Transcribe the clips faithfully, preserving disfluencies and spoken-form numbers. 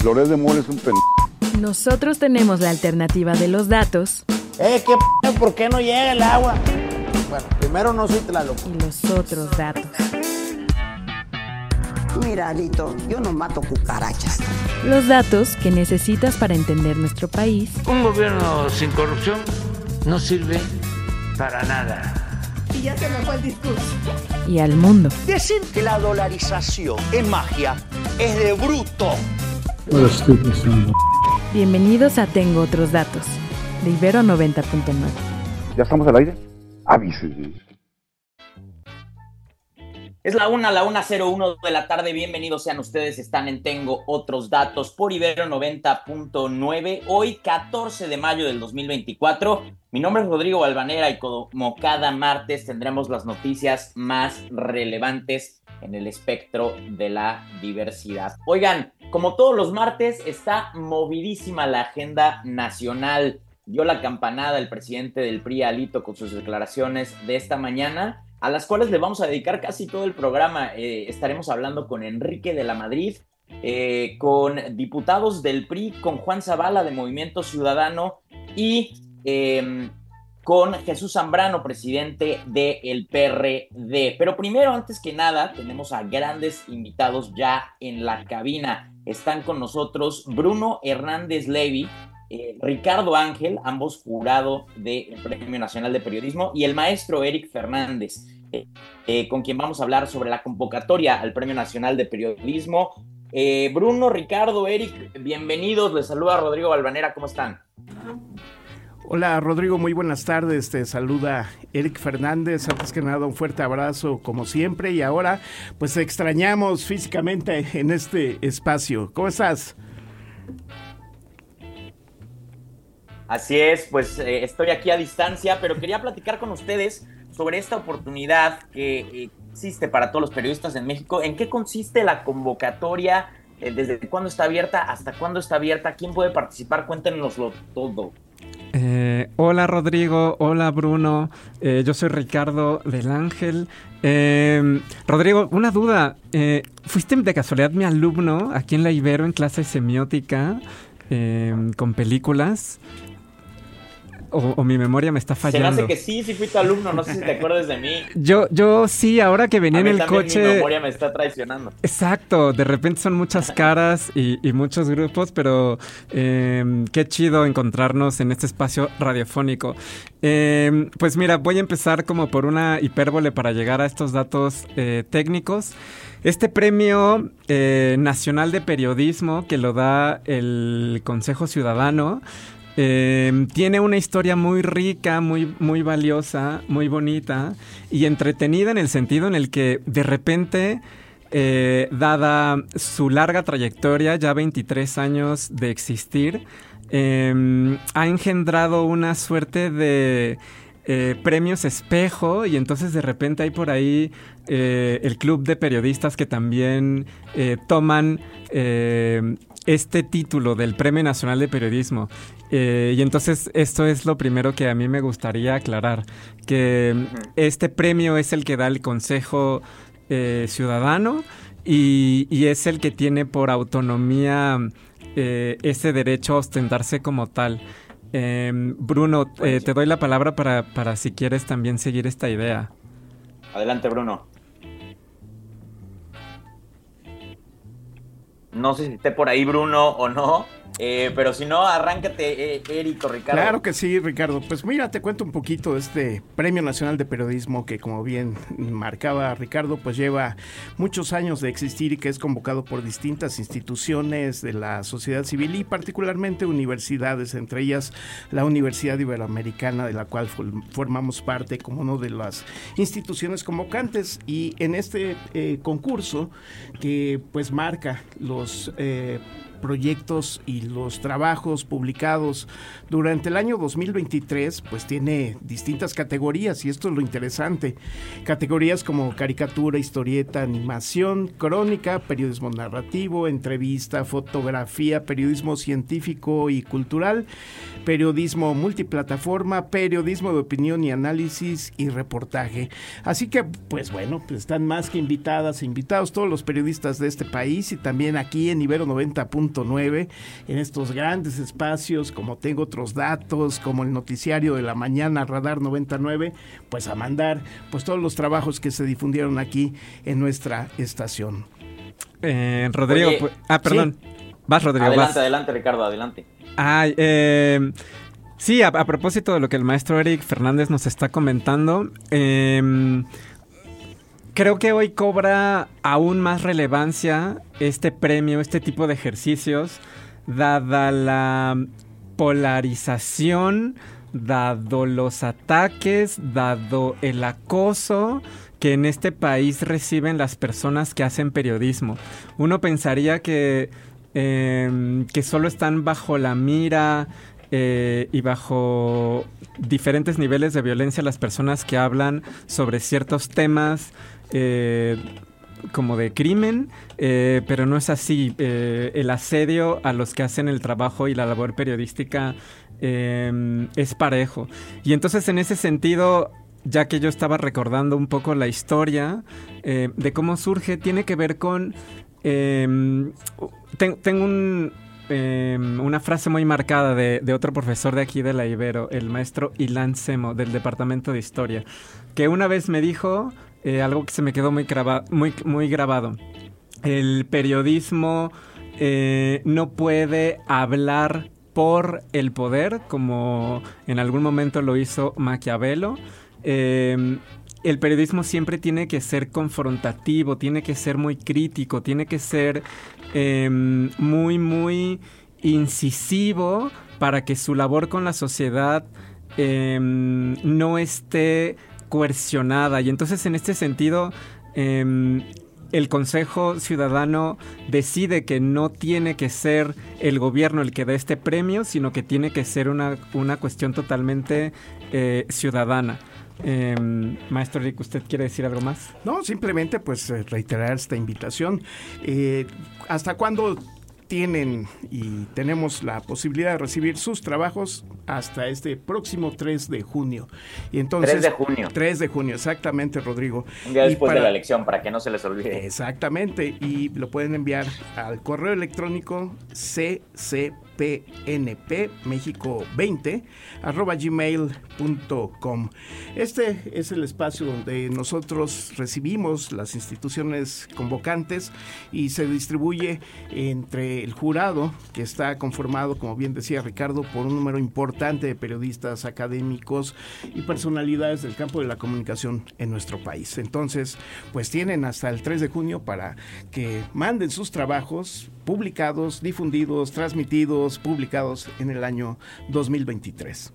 Loret de Mola es un pen... Nosotros tenemos la alternativa de los datos. Eh, ¿qué p***? ¿Por qué no llega el agua? Bueno, primero no soy Tlaloc. Y los otros datos. Mira, Alito, yo no mato cucarachas. Los datos que necesitas para entender nuestro país. Un gobierno sin corrupción no sirve para nada. Y ya se me fue el discurso. Y al mundo. Decir que la dolarización es magia es de bruto. Ahora estoy pensando. Bienvenidos a Tengo Otros Datos, de Ibero noventa punto nueve. ¿Ya estamos al aire? Avísenme. Es la una, la una cero uno de la tarde. Bienvenidos sean ustedes. Están en Tengo Otros Datos por Ibero noventa punto nueve. Hoy, catorce de mayo del dos mil veinticuatro. Mi nombre es Rodrigo Balvanera y como cada martes tendremos las noticias más relevantes en el espectro de la diversidad. Oigan, como todos los martes, está movidísima la agenda nacional. Dio la campanada el presidente del P R I, Alito, con sus declaraciones de esta mañana, a las cuales le vamos a dedicar casi todo el programa. Eh, estaremos hablando con Enrique de la Madrid, eh, con diputados del P R I, con Juan Zavala de Movimiento Ciudadano y eh, con Jesús Zambrano, presidente del P R D. Pero primero, antes que nada, tenemos a grandes invitados ya en la cabina. Están con nosotros Bruno Hernández Levy, Eh, Ricardo Ángel, ambos jurado del Premio Nacional de Periodismo, y el maestro Eric Fernández, eh, eh, con quien vamos a hablar sobre la convocatoria al Premio Nacional de Periodismo. Eh, Bruno, Ricardo, Eric, bienvenidos. Les saluda Rodrigo Balvanera. ¿Cómo están? Hola Rodrigo, muy buenas tardes. Te saluda Eric Fernández. Antes que nada, un fuerte abrazo como siempre, y ahora pues te extrañamos físicamente en este espacio. ¿Cómo estás? Así es, pues eh, estoy aquí a distancia, pero quería platicar con ustedes sobre esta oportunidad que eh, existe para todos los periodistas en México. ¿En qué consiste la convocatoria? Eh, ¿Desde cuándo está abierta? ¿Hasta cuándo está abierta? ¿Quién puede participar? Cuéntenoslo todo. Eh, hola Rodrigo, hola Bruno, eh, yo soy Ricardo del Ángel. Eh, Rodrigo, una duda, eh, ¿fuiste de casualidad mi alumno aquí en la Ibero en clase de semiótica eh, con películas? O, o mi memoria me está fallando. Se me hace que sí, sí fui tu alumno, no sé si te acuerdas de mí. Yo, yo sí, ahora que venía en el coche... mi memoria me está traicionando. Exacto, de repente son muchas caras y, y muchos grupos, pero eh, qué chido encontrarnos en este espacio radiofónico. Eh, pues mira, voy a empezar como por una hipérbole para llegar a estos datos eh, técnicos. Este premio eh, nacional de periodismo que lo da el Consejo Ciudadano Eh, tiene una historia muy rica, muy, muy valiosa, muy bonita y entretenida, en el sentido en el que de repente, eh, dada su larga trayectoria, ya veintitrés años de existir, eh, ha engendrado una suerte de eh, premios espejo, y entonces de repente hay por ahí eh, el club de periodistas que también eh, toman eh, este título del Premio Nacional de Periodismo. Eh, y entonces esto es lo primero que a mí me gustaría aclarar, que este premio es el que da el Consejo eh, Ciudadano y, y es el que tiene por autonomía eh, ese derecho a ostentarse como tal. Eh, Bruno, eh, te doy la palabra para, para si quieres también seguir esta idea. Adelante, Bruno. No sé si esté por ahí Bruno o no, eh, pero si no, arráncate, eh, Eric o Ricardo. Claro que sí, Ricardo. Pues mira, te cuento un poquito de este Premio Nacional de Periodismo que, como bien marcaba Ricardo, pues lleva muchos años de existir y que es convocado por distintas instituciones de la sociedad civil y particularmente universidades, entre ellas la Universidad Iberoamericana, de la cual formamos parte como una de las instituciones convocantes. Y en este eh, concurso que pues marca los eh, proyectos y los trabajos publicados durante el año dos mil veintitrés, pues tiene distintas categorías, y esto es lo interesante. Categorías como caricatura, historieta, animación, crónica, periodismo narrativo, entrevista, fotografía, periodismo científico y cultural, periodismo multiplataforma, periodismo de opinión y análisis y reportaje. Así que, pues bueno, pues están más que invitadas e invitados todos los periodistas de este país, y también aquí en Ibero noventa punto punto nueve, en estos grandes espacios, como Tengo Otros Datos, como el noticiario de la mañana, Radar noventa y nueve, pues a mandar pues todos los trabajos que se difundieron aquí en nuestra estación. Eh, Rodrigo, Oye, pues, ah, perdón. Sí. Vas, Rodrigo, Adelante, vas. adelante, Ricardo, adelante. Ay, eh, sí, a, a propósito de lo que el maestro Eric Fernández nos está comentando, eh, creo que hoy cobra aún más relevancia este premio, este tipo de ejercicios, dada la polarización, dado los ataques, dado el acoso que en este país reciben las personas que hacen periodismo. Uno pensaría que, eh, que solo están bajo la mira eh, y bajo diferentes niveles de violencia las personas que hablan sobre ciertos temas eh, como de crimen, eh, pero no es así. Eh, el asedio a los que hacen el trabajo y la labor periodística eh, es parejo. Y entonces, en ese sentido, ya que yo estaba recordando un poco la historia eh, de cómo surge, tiene que ver con... Eh, ten, tengo un, eh, una frase muy marcada de, de otro profesor de aquí de la Ibero, el maestro Ilan Semo, del Departamento de Historia, que una vez me dijo eh, algo que se me quedó muy, graba, muy, muy grabado. El periodismo eh, no puede hablar por el poder, como en algún momento lo hizo Maquiavelo. Eh, el periodismo siempre tiene que ser confrontativo, tiene que ser muy crítico, tiene que ser eh, muy, muy incisivo para que su labor con la sociedad eh, no esté coercionada. Y entonces, en este sentido, eh, el Consejo Ciudadano decide que no tiene que ser el gobierno el que dé este premio, sino que tiene que ser una, una cuestión totalmente eh, ciudadana. Eh, Maestro Eric, ¿usted quiere decir algo más? No, simplemente pues reiterar esta invitación. Eh, ¿Hasta cuándo tienen y tenemos la posibilidad de recibir sus trabajos? Hasta este próximo tres de junio. Y entonces, tres de junio. tres de junio, exactamente, Rodrigo. Un día después para, de la elección, para que no se les olvide. Exactamente, y lo pueden enviar al correo electrónico c c p n p méxico veinte arroba gmail punto com. Este es el espacio donde nosotros recibimos las instituciones convocantes y se distribuye entre el jurado, que está conformado, como bien decía Ricardo, por un número importante de periodistas, académicos y personalidades del campo de la comunicación en nuestro país. Entonces, pues tienen hasta el tres de junio para que manden sus trabajos publicados, difundidos, transmitidos, publicados en el año dos mil veintitrés.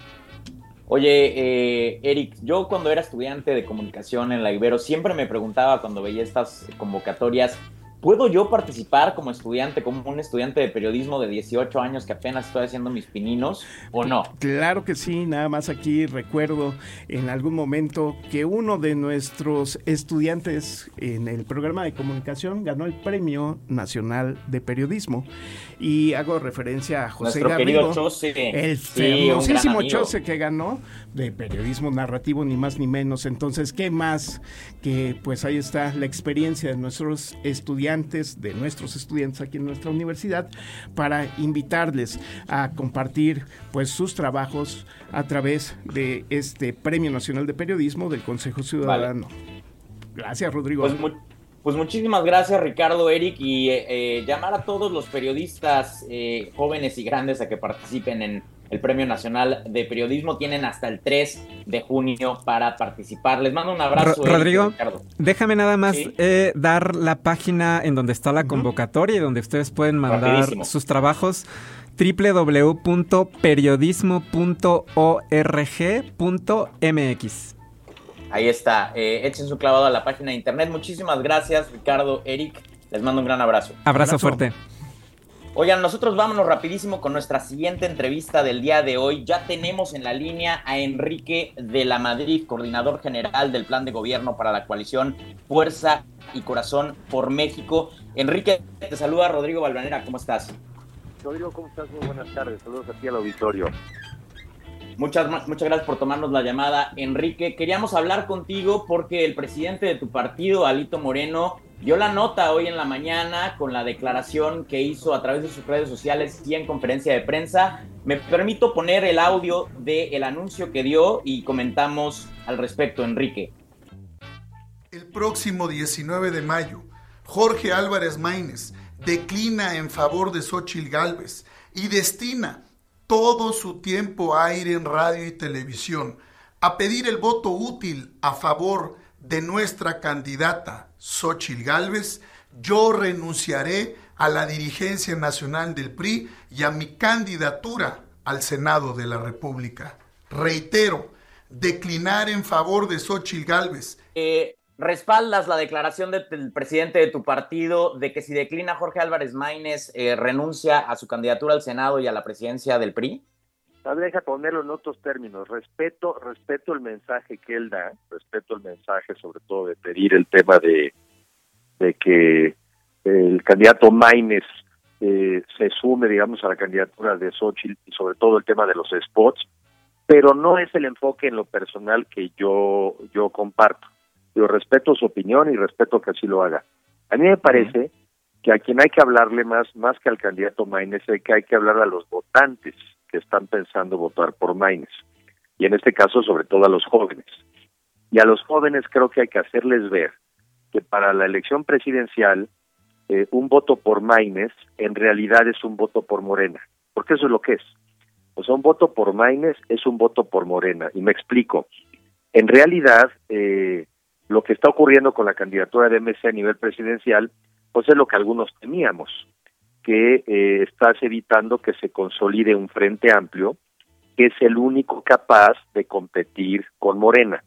Oye, eh, Eric, yo cuando era estudiante de comunicación en la Ibero siempre me preguntaba cuando veía estas convocatorias, ¿puedo yo participar como estudiante, como un estudiante de periodismo de dieciocho años que apenas estoy haciendo mis pininos o no? Claro que sí, nada más aquí recuerdo en algún momento que uno de nuestros estudiantes en el programa de comunicación ganó el Premio Nacional de Periodismo y hago referencia a José Nuestro Garrido, querido Chose. el Sí, famosísimo Chose que ganó de periodismo narrativo, ni más ni menos. Entonces, ¿qué más? Que pues ahí está la experiencia de nuestros estudiantes, de nuestros estudiantes aquí en nuestra universidad, para invitarles a compartir pues sus trabajos a través de este Premio Nacional de Periodismo del Consejo Ciudadano. Vale. Gracias, Rodrigo. Pues, mu- pues muchísimas gracias, Ricardo, Eric, y eh, llamar a todos los periodistas eh, jóvenes y grandes a que participen en el Premio Nacional de Periodismo. Tienen hasta el tres de junio para participar. Les mando un abrazo. Ro- Rodrigo, Eric, Ricardo. Déjame nada más ¿Sí? eh, dar la página en donde está la convocatoria y donde ustedes pueden mandar Rapidísimo. sus trabajos: doble u doble u doble u punto periodismo punto org punto m x. Ahí está. Eh, echen su clavado a la página de internet. Muchísimas gracias, Ricardo, Eric. Les mando un gran abrazo. Abrazo, Abrazo. fuerte. Oigan, nosotros vámonos rapidísimo con nuestra siguiente entrevista del día de hoy. Ya tenemos en la línea a Enrique de la Madrid, coordinador general del Plan de Gobierno para la coalición Fuerza y Corazón por México. Enrique, te saluda Rodrigo Valvanera. ¿Cómo estás? Rodrigo, ¿cómo estás? Muy buenas tardes. Saludos aquí al auditorio. Muchas, muchas gracias por tomarnos la llamada, Enrique. Queríamos hablar contigo porque el presidente de tu partido, Alito Moreno, dio la nota hoy en la mañana con la declaración que hizo a través de sus redes sociales y en conferencia de prensa. Me permito poner el audio del anuncio que dio y comentamos al respecto, Enrique. El próximo diecinueve de mayo, Jorge Álvarez Maínez declina en favor de Xóchitl Gálvez y destina todo su tiempo a ir en radio y televisión a pedir el voto útil a favor de nuestra candidata Xóchitl Gálvez. Yo renunciaré a la dirigencia nacional del P R I y a mi candidatura al Senado de la República. Reitero, declinar en favor de Xóchitl Gálvez. Eh, ¿Respaldas la declaración del presidente de tu partido de que si declina Jorge Álvarez Maínez eh, renuncia a su candidatura al Senado y a la presidencia del P R I? Deja ponerlo en otros términos. Respeto, respeto el mensaje que él da, respeto el mensaje sobre todo de pedir el tema de, de que el candidato Maínez eh, se sume, digamos, a la candidatura de Xóchitl y sobre todo el tema de los spots, pero no es el enfoque en lo personal que yo, yo comparto. Yo respeto su opinión y respeto que así lo haga. A mí me parece uh-huh. que a quien hay que hablarle más, más que al candidato Maínez, es que hay que hablar a los votantes que están pensando votar por Maínez, y en este caso sobre todo a los jóvenes. Y a los jóvenes creo que hay que hacerles ver que para la elección presidencial eh, un voto por Maínez en realidad es un voto por Morena, porque eso es lo que es. O sea, un voto por Maínez es un voto por Morena, y me explico. En realidad, eh, lo que está ocurriendo con la candidatura de M C a nivel presidencial, pues es lo que algunos temíamos, que eh, estás evitando que se consolide un frente amplio, que es el único capaz de competir con Morena.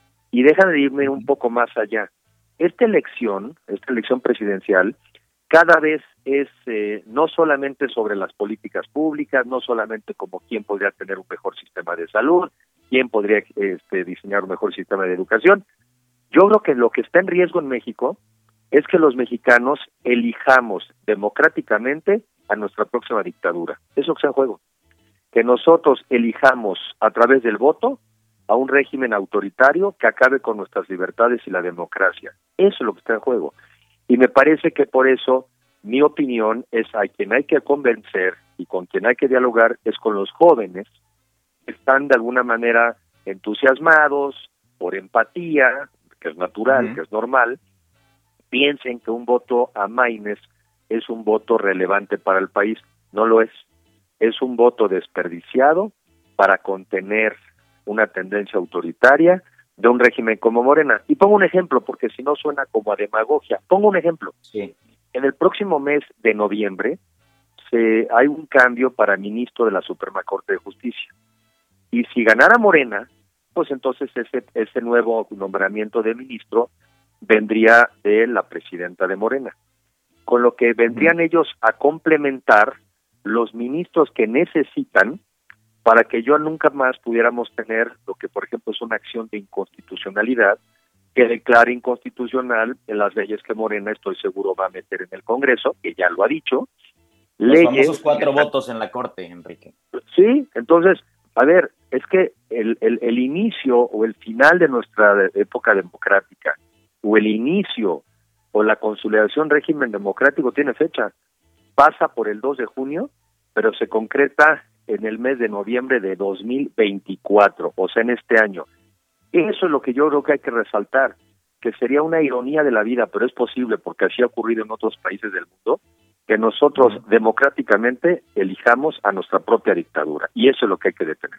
Y déjame irme un poco más allá. Esta elección, esta elección presidencial, cada vez es eh, no solamente sobre las políticas públicas, no solamente como quién podría tener un mejor sistema de salud, quién podría este, diseñar un mejor sistema de educación. Yo creo que lo que está en riesgo en México es que los mexicanos elijamos democráticamente a nuestra próxima dictadura. Eso que está en juego. Que nosotros elijamos a través del voto a un régimen autoritario que acabe con nuestras libertades y la democracia. Eso es lo que está en juego. Y me parece que por eso mi opinión es a quien hay que convencer y con quien hay que dialogar es con los jóvenes que están de alguna manera entusiasmados, por empatía, que es natural, uh-huh. que es normal, piensen que un voto a Maínez es un voto relevante para el país. No lo es. Es un voto desperdiciado para contener una tendencia autoritaria de un régimen como Morena. Y pongo un ejemplo, porque si no suena como a demagogia. Pongo un ejemplo. Sí. En el próximo mes de noviembre se, hay un cambio para ministro de la Suprema Corte de Justicia. Y si ganara Morena, pues entonces ese, ese nuevo nombramiento de ministro vendría de la presidenta de Morena, con lo que vendrían mm. ellos a complementar los ministros que necesitan para que yo nunca más pudiéramos tener lo que, por ejemplo, es una acción de inconstitucionalidad que declare inconstitucional en las leyes que Morena, estoy seguro, va a meter en el Congreso, que ya lo ha dicho. Los leyes, famosos cuatro que, votos en la Corte, Enrique. Sí, entonces, a ver, es que el, el, el inicio o el final de nuestra época democrática o el inicio o la consolidación régimen democrático tiene fecha. Pasa por el dos de junio, pero se concreta en el mes de noviembre de dos mil veinticuatro, o sea, en este año. Eso es lo que yo creo que hay que resaltar, que sería una ironía de la vida, pero es posible porque así ha ocurrido en otros países del mundo, que nosotros uh-huh. democráticamente elijamos a nuestra propia dictadura, y eso es lo que hay que detener.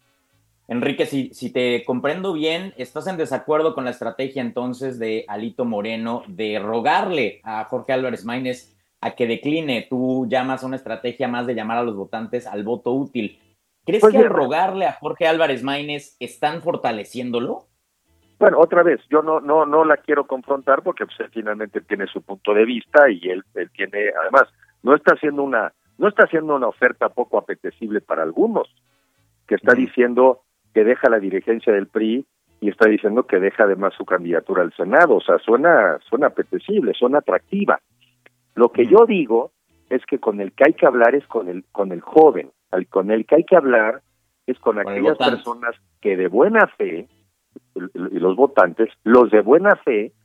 Enrique, si, si te comprendo bien, ¿estás en desacuerdo con la estrategia entonces de Alito Moreno de rogarle a Jorge Álvarez Maínez a que decline? Tú llamas a una estrategia más de llamar a los votantes al voto útil. ¿Crees pues que al rogarle a Jorge Álvarez Maínez están fortaleciéndolo? Bueno, otra vez, yo no no no la quiero confrontar porque pues, él finalmente tiene su punto de vista y él, él tiene, además, no está haciendo una no está haciendo una oferta poco apetecible para algunos, que está mm. diciendo que deja la dirigencia del P R I y está diciendo que deja además su candidatura al Senado. O sea, suena suena apetecible, suena atractiva. Lo que mm. yo digo es que con el que hay que hablar es con el con el joven, al, con el que hay que hablar es con, con aquellas personas que de buena fe, y los votantes, los de buena fe,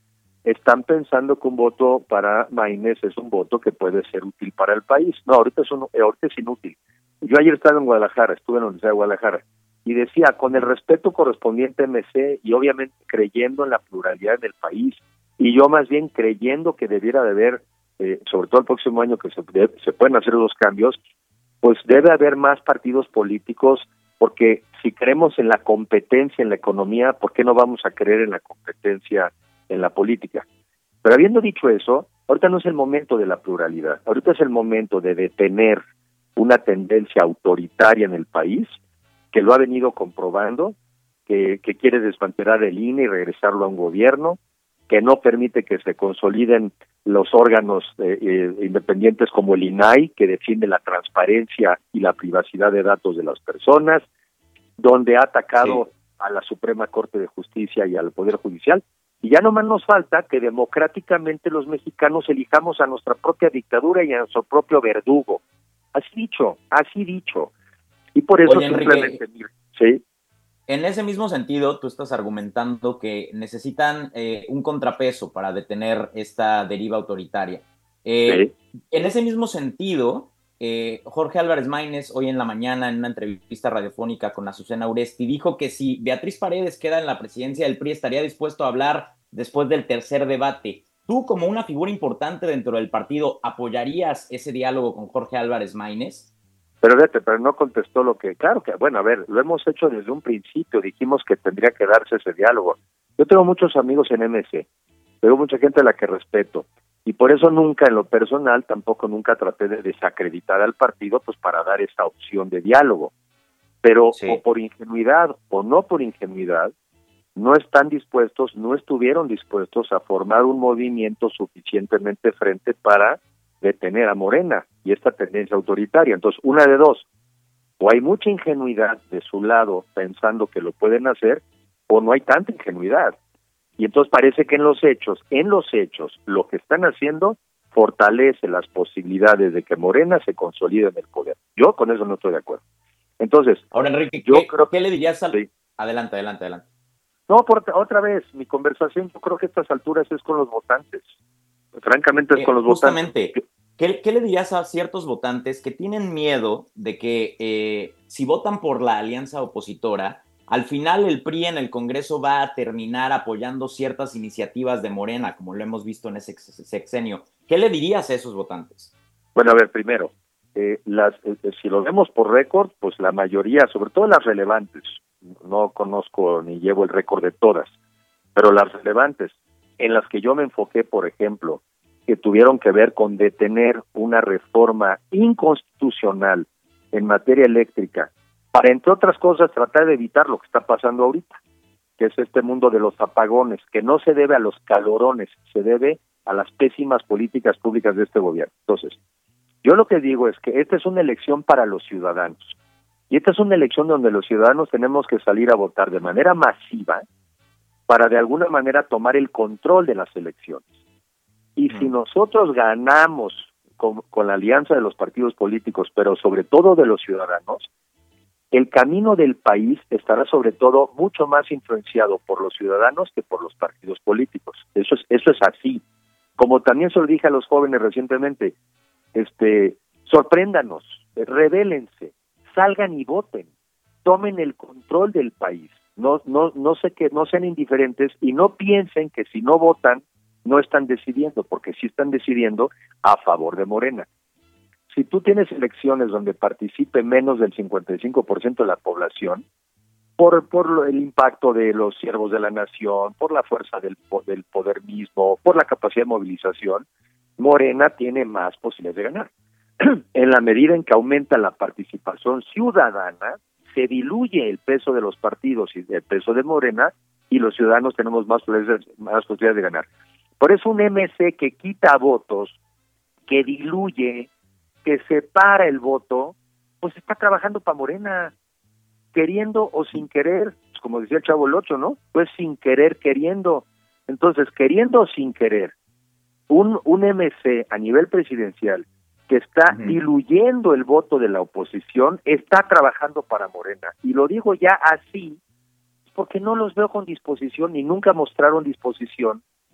están pensando que un voto para Maínez es un voto que puede ser útil para el país. No, ahorita es, un, ahorita es inútil. Yo ayer estaba en Guadalajara, estuve en la Universidad de Guadalajara, y decía, con el respeto correspondiente a M C, y obviamente creyendo en la pluralidad del país, y yo más bien creyendo que debiera de haber, eh, sobre todo el próximo año que se, de, se pueden hacer los cambios, pues debe haber más partidos políticos, porque si creemos en la competencia en la economía, ¿por qué no vamos a creer en la competencia en la política? Pero habiendo dicho eso, ahorita no es el momento de la pluralidad, ahorita es el momento de detener una tendencia autoritaria en el país, que lo ha venido comprobando, que, que quiere desmantelar el I N E y regresarlo a un gobierno, que no permite que se consoliden los órganos eh, eh, independientes como el I N A I, que defiende la transparencia y la privacidad de datos de las personas, donde ha atacado sí. a la Suprema Corte de Justicia y al Poder Judicial. Y ya nomás nos falta que democráticamente los mexicanos elijamos a nuestra propia dictadura y a nuestro propio verdugo. Así dicho, así dicho. Y por eso Oye, simplemente... Enrique, ¿sí? En ese mismo sentido, tú estás argumentando que necesitan eh, un contrapeso para detener esta deriva autoritaria. Eh, sí. En ese mismo sentido, eh, Jorge Álvarez Maínez, hoy en la mañana, en una entrevista radiofónica con Azucena Uresti, dijo que si Beatriz Paredes queda en la presidencia del P R I, estaría dispuesto a hablar después del tercer debate. ¿Tú, como una figura importante dentro del partido, apoyarías ese diálogo con Jorge Álvarez Maínez? Pero vete, pero no contestó lo que... Claro que, bueno, a ver, lo hemos hecho desde un principio, dijimos que tendría que darse ese diálogo. Yo tengo muchos amigos en M C, tengo mucha gente a la que respeto, y por eso nunca, en lo personal, tampoco nunca traté de desacreditar al partido, pues para dar esa opción de diálogo. Pero sí. o por ingenuidad o no por ingenuidad, no están dispuestos, no estuvieron dispuestos a formar un movimiento suficientemente frente para detener a Morena y esta tendencia autoritaria. Entonces, una de dos, o hay mucha ingenuidad de su lado pensando que lo pueden hacer, o no hay tanta ingenuidad. Y entonces parece que en los hechos, en los hechos, lo que están haciendo fortalece las posibilidades de que Morena se consolide en el poder. Yo con eso no estoy de acuerdo. Entonces, ahora Enrique, yo ¿qué, creo ¿qué le dirías al... Sí. Adelante, adelante, adelante. No, por, otra vez, mi conversación, yo creo que a estas alturas es con los votantes. Francamente es eh, con los justamente, votantes. ¿qué, ¿qué le dirías a ciertos votantes que tienen miedo de que eh, si votan por la alianza opositora, al final el P R I en el Congreso va a terminar apoyando ciertas iniciativas de Morena, como lo hemos visto en ese sexenio? ¿Qué le dirías a esos votantes? Bueno, a ver, primero, eh, las, eh, si lo vemos por récord, pues la mayoría, sobre todo las relevantes, no conozco ni llevo el récord de todas, pero las relevantes, en las que yo me enfoqué, por ejemplo, que tuvieron que ver con detener una reforma inconstitucional en materia eléctrica, para, entre otras cosas, tratar de evitar lo que está pasando ahorita, que es este mundo de los apagones, que no se debe a los calorones, se debe a las pésimas políticas públicas de este gobierno. Entonces, yo lo que digo es que esta es una elección para los ciudadanos, y esta es una elección donde los ciudadanos tenemos que salir a votar de manera masiva para de alguna manera tomar el control de las elecciones. Y si nosotros ganamos con, con la alianza de los partidos políticos, pero sobre todo de los ciudadanos, el camino del país estará sobre todo mucho más influenciado por los ciudadanos que por los partidos políticos. Eso es, eso es así. Como también se lo dije a los jóvenes recientemente, este, sorpréndanos, rebélense, salgan y voten, tomen el control del país, no, no, no sé que no sean indiferentes y no piensen que si no votan no están decidiendo, porque sí están decidiendo a favor de Morena. Si tú tienes elecciones donde participe menos del cincuenta y cinco por ciento de la población, por, por el impacto de los siervos de la nación, por la fuerza del, del poder mismo, por la capacidad de movilización, Morena tiene más posibilidades de ganar. En la medida en que aumenta la participación ciudadana, se diluye el peso de los partidos y el peso de Morena, y los ciudadanos tenemos más posibilidades, más posibilidades de ganar. Por eso un M C que quita votos, que diluye, que separa el voto, pues está trabajando para Morena, queriendo o sin querer, pues como decía el Chavo el Ocho, ¿no? Pues sin querer, queriendo. Entonces, queriendo o sin querer, un, un M C a nivel presidencial que está uh-huh. diluyendo el voto de la oposición, está trabajando para Morena. Y lo digo ya así, porque no los veo con disposición, y nunca mostraron disposición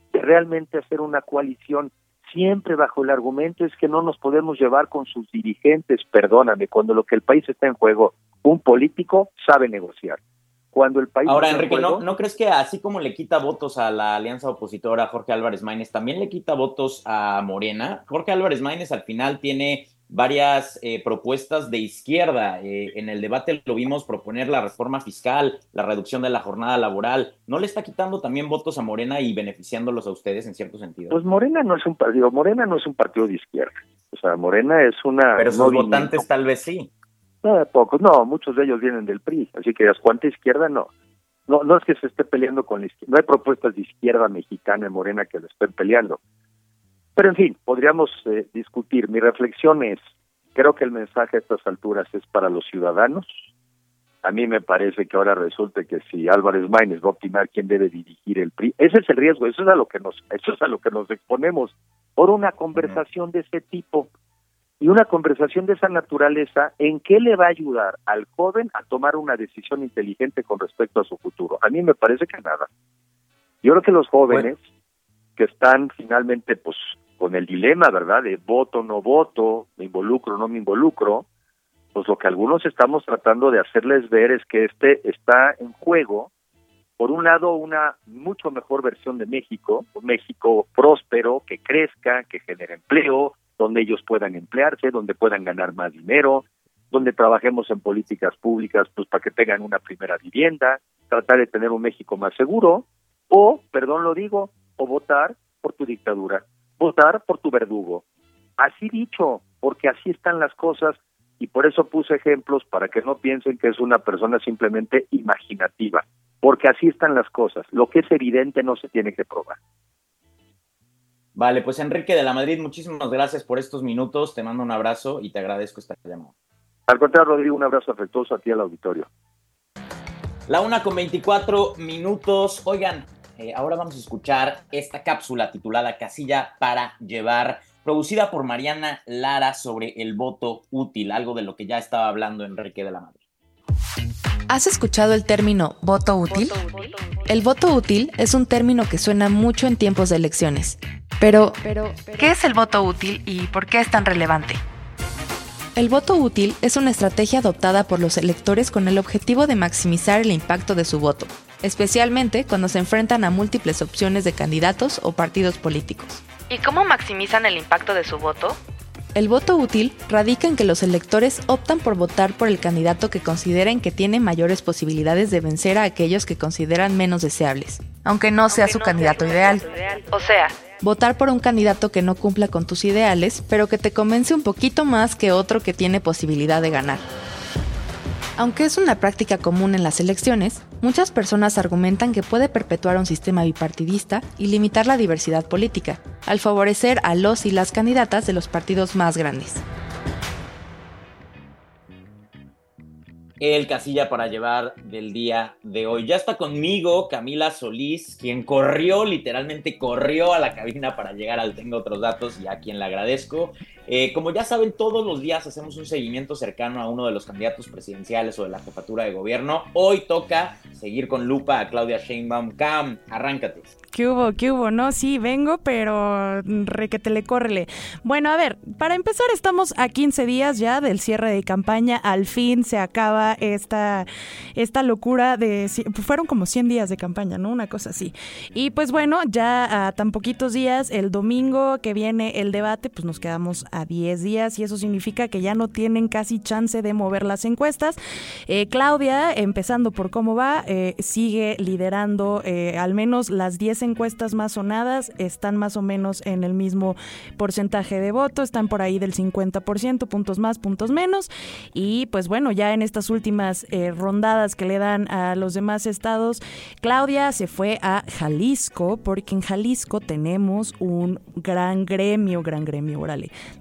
de realmente hacer una coalición, siempre bajo el argumento es que no nos podemos llevar con sus dirigentes. Perdóname, cuando lo que el país está en juego, un político sabe negociar. Cuando el país Ahora, está Enrique, en juego, ¿no, ¿no crees que así como le quita votos a la alianza opositora Jorge Álvarez Maínez, también le quita votos a Morena? Jorge Álvarez Maínez al final tiene varias eh, propuestas de izquierda. Eh, en el debate lo vimos proponer la reforma fiscal, la reducción de la jornada laboral. ¿No le está quitando también votos a Morena y beneficiándolos a ustedes en cierto sentido? Pues Morena no es un partido, Morena no es un partido de izquierda. O sea, Morena es una... Pero sus movimiento. votantes tal vez sí. No, pocos, no, muchos de ellos vienen del P R I, así que cuánta izquierda no. No, no es que se esté peleando con la izquierda, no hay propuestas de izquierda mexicana en Morena que lo estén peleando. Pero en fin, podríamos eh, discutir. Mi reflexión es, creo que el mensaje a estas alturas es para los ciudadanos. A mí me parece que ahora resulte que si Álvarez Maínez va a opinar quién debe dirigir el P R I, ese es el riesgo, eso es a lo que nos, eso es a lo que nos exponemos por una conversación de ese tipo. Y una conversación de esa naturaleza, ¿en qué le va a ayudar al joven a tomar una decisión inteligente con respecto a su futuro? A mí me parece que nada. Yo creo que los jóvenes bueno. que están finalmente pues con el dilema, ¿verdad?, de voto, no voto, me involucro, no me involucro, pues lo que algunos estamos tratando de hacerles ver es que este está en juego, por un lado, una mucho mejor versión de México, un México próspero, que crezca, que genere empleo, donde ellos puedan emplearse, donde puedan ganar más dinero, donde trabajemos en políticas públicas pues para que tengan una primera vivienda, tratar de tener un México más seguro, o, perdón lo digo, o votar por tu dictadura, votar por tu verdugo. Así dicho, porque así están las cosas, y por eso puse ejemplos para que no piensen que es una persona simplemente imaginativa, porque así están las cosas. Lo que es evidente no se tiene que probar. Vale, pues Enrique de la Madrid, muchísimas gracias por estos minutos, te mando un abrazo y te agradezco esta llamada. Al contrario, Rodrigo, un abrazo afectuoso a ti y al auditorio. La una con veinticuatro minutos. Oigan, eh, ahora vamos a escuchar esta cápsula titulada Casilla para llevar, producida por Mariana Lara sobre el voto útil, algo de lo que ya estaba hablando Enrique de la Madrid. ¿Has escuchado el término voto útil? El voto útil es un término que suena mucho en tiempos de elecciones. Pero, ¿qué es el voto útil y por qué es tan relevante? El voto útil es una estrategia adoptada por los electores con el objetivo de maximizar el impacto de su voto, especialmente cuando se enfrentan a múltiples opciones de candidatos o partidos políticos. ¿Y cómo maximizan el impacto de su voto? El voto útil radica en que los electores optan por votar por el candidato que consideren que tiene mayores posibilidades de vencer a aquellos que consideran menos deseables, aunque no sea su candidato ideal. O sea, votar por un candidato que no cumpla con tus ideales, pero que te convence un poquito más que otro que tiene posibilidad de ganar. Aunque es una práctica común en las elecciones, muchas personas argumentan que puede perpetuar un sistema bipartidista y limitar la diversidad política, al favorecer a los y las candidatas de los partidos más grandes. El casilla para llevar del día de hoy. Ya está conmigo Camila Solís, quien corrió, literalmente corrió a la cabina para llegar al Tengo Otros Datos y a quien le agradezco. Eh, como ya saben, todos los días hacemos un seguimiento cercano a uno de los candidatos presidenciales o de la jefatura de gobierno. Hoy toca seguir con lupa a Claudia Sheinbaum. Cam, arráncate. ¿Qué hubo? ¿Qué hubo? No, sí, vengo, pero requetele, córrele. Bueno, a ver, para empezar, estamos a quince días ya del cierre de campaña. Al fin se acaba esta, esta locura de... Fueron como cien días de campaña, ¿no? Una cosa así. Y pues bueno, ya a tan poquitos días, el domingo que viene el debate, pues nos quedamos a diez días y eso significa que ya no tienen casi chance de mover las encuestas. Eh, Claudia, empezando por cómo va, eh, sigue liderando eh, al menos las diez encuestas más sonadas, están más o menos en el mismo porcentaje de voto, están por ahí del cincuenta por ciento, puntos más, puntos menos, y pues bueno, ya en estas últimas eh, rondadas que le dan a los demás estados, Claudia se fue a Jalisco, porque en Jalisco tenemos un gran gremio, gran gremio, órale,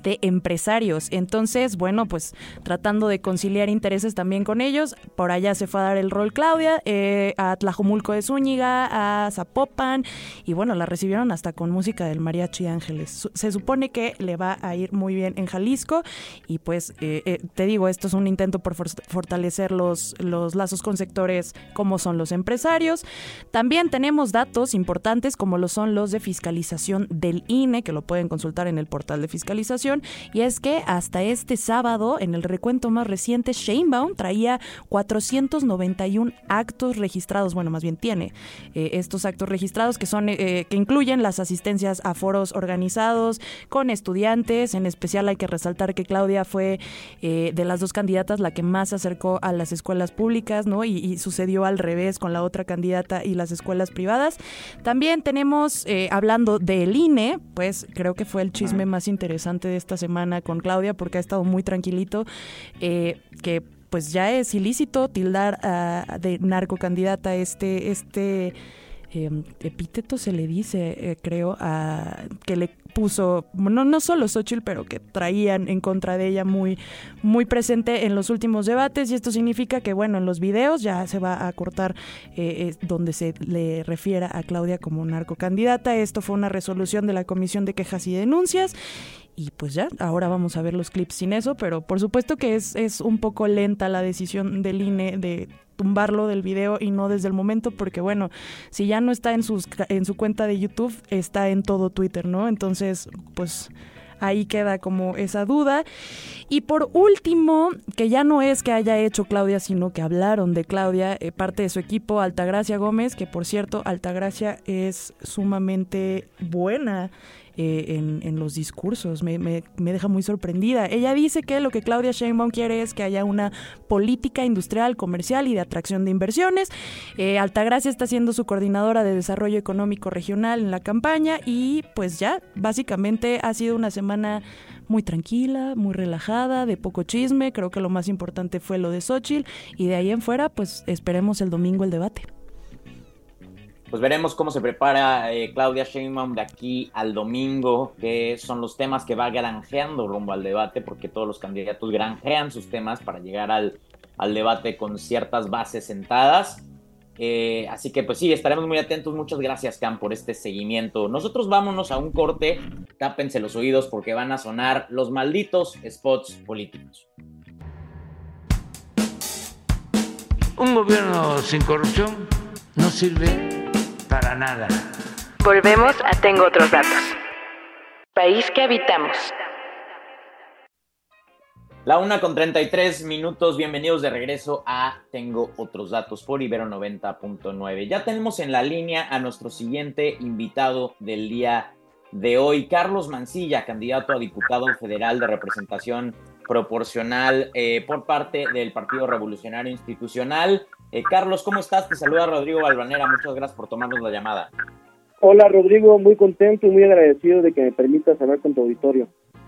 de empresarios. Entonces, bueno, pues tratando de conciliar intereses también con ellos, por allá se fue a dar el rol Claudia, eh, a Tlajomulco de Zúñiga, a Zapopan, y bueno, la recibieron hasta con música del Mariachi Ángeles. Se supone que le va a ir muy bien en Jalisco, y pues eh, eh, te digo, esto es un intento por for- fortalecer los, los lazos con sectores como son los empresarios. También tenemos datos importantes como lo son los de fiscalización del I N E, que lo pueden consultar en el portal de fiscalización, y es que hasta este sábado, en el recuento más reciente, Sheinbaum traía cuatrocientos noventa y uno actos registrados, bueno, más bien tiene eh, estos actos registrados que son eh, que incluyen las asistencias a foros organizados con estudiantes. En especial hay que resaltar que Claudia fue eh, de las dos candidatas la que más se acercó a las escuelas públicas, ¿no? Y, y sucedió al revés con la otra candidata y las escuelas privadas. También tenemos, eh, hablando del I N E, pues creo que fue el chisme más interesante de esta semana con Claudia, porque ha estado muy tranquilito, eh, que pues ya es ilícito tildar uh, de narcocandidata este, este eh, epíteto se le dice, eh, creo, a que le puso, no, no solo Xóchitl, pero que traían en contra de ella muy, muy presente en los últimos debates, y esto significa que, bueno, en los videos ya se va a cortar eh, eh, donde se le refiera a Claudia como narcocandidata. Esto fue una resolución de la Comisión de Quejas y Denuncias, y pues ya, ahora vamos a ver los clips sin eso, pero por supuesto que es, es un poco lenta la decisión del I N E de tumbarlo del video y no desde el momento, porque bueno, si ya no está en sus en su cuenta de YouTube, está en todo Twitter, ¿no? Entonces, pues ahí queda como esa duda. Y por último, que ya no es que haya hecho Claudia, sino que hablaron de Claudia, eh, parte de su equipo, Altagracia Gómez, que por cierto, Altagracia es sumamente buena Eh, en, en los discursos, me, me, me deja muy sorprendida. Ella dice que lo que Claudia Sheinbaum quiere es que haya una política industrial, comercial y de atracción de inversiones. Eh, Altagracia está siendo su coordinadora de desarrollo económico regional en la campaña, y pues ya, básicamente ha sido una semana muy tranquila, muy relajada, de poco chisme. Creo que lo más importante fue lo de Xóchitl, y de ahí en fuera, pues esperemos el domingo el debate. Pues veremos cómo se prepara eh, Claudia Sheinbaum de aquí al domingo, que son los temas que va granjeando rumbo al debate, porque todos los candidatos granjean sus temas para llegar al, al debate con ciertas bases sentadas. Eh, así que pues sí, estaremos muy atentos. Muchas gracias, Cam, por este seguimiento. Nosotros vámonos a un corte. Tápense los oídos porque van a sonar los malditos spots políticos. Un gobierno sin corrupción no sirve para nada. Volvemos a Tengo Otros Datos. País que habitamos. La una con treinta y tres minutos, bienvenidos de regreso a Tengo Otros Datos por Ibero noventa punto nueve. Ya tenemos en la línea a nuestro siguiente invitado del día de hoy, Carlos Mancilla, candidato a diputado federal de representación proporcional eh, por parte del Partido Revolucionario Institucional. Eh, Carlos, ¿cómo estás? Te saluda Rodrigo Balvanera, muchas gracias por tomarnos la llamada. Hola Rodrigo, muy contento y muy agradecido de que me permitas hablar con tu auditorio.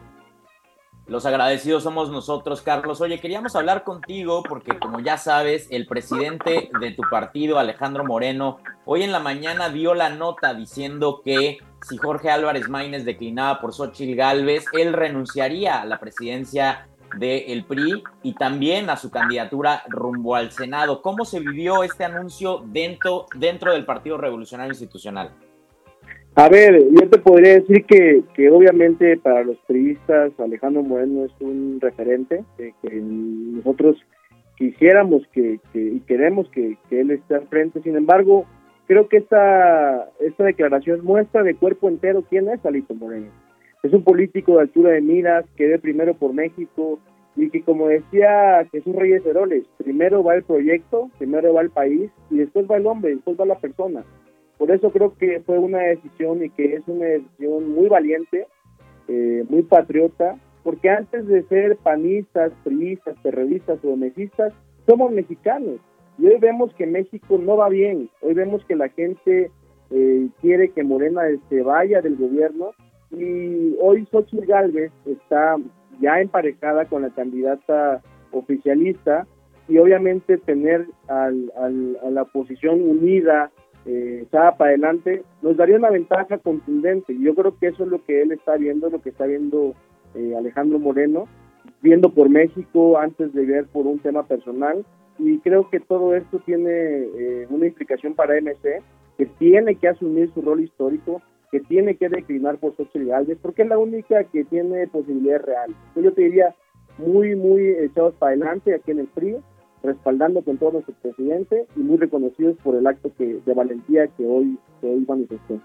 Los agradecidos somos nosotros, Carlos. Oye, queríamos hablar contigo porque, como ya sabes, el presidente de tu partido, Alejandro Moreno, hoy en la mañana dio la nota diciendo que si Jorge Álvarez Maínez declinaba por Xóchitl Gálvez, él renunciaría a la presidencia del P R I y también a su candidatura rumbo al Senado. ¿Cómo se vivió este anuncio dentro, dentro del Partido Revolucionario Institucional? A ver, yo te podría decir que, que obviamente para los priistas Alejandro Moreno es un referente, que, que nosotros quisiéramos que, que y queremos que, que él esté al frente. Sin embargo, creo que esta, esta declaración muestra de cuerpo entero quién es Alito Moreno. Es un político de altura de miras que ve primero por México y que, como decía Jesús Reyes Heroles, primero va el proyecto, primero va el país y después va el hombre, después va la persona. Por eso creo que fue una decisión y que es una decisión muy valiente, eh, muy patriota, porque antes de ser panistas, priistas, terroristas o mesistas, somos mexicanos. Y hoy vemos que México no va bien, hoy vemos que la gente eh, quiere que Morena se vaya del gobierno, y hoy Xóchitl Gálvez está ya emparejada con la candidata oficialista, y obviamente tener al, al, a la oposición unida, eh, echada para adelante, nos daría una ventaja contundente. Y yo creo que eso es lo que él está viendo, lo que está viendo eh, Alejandro Moreno, viendo por México antes de ver por un tema personal, y creo que todo esto tiene eh, una implicación para M C, que tiene que asumir su rol histórico, que tiene que declinar por Xochitl Gálvez, porque es la única que tiene posibilidades reales. Yo te diría, muy, muy echados para adelante aquí en el P R I, respaldando con todo nuestro presidente y muy reconocidos por el acto que, de valentía que hoy, que hoy manifestó.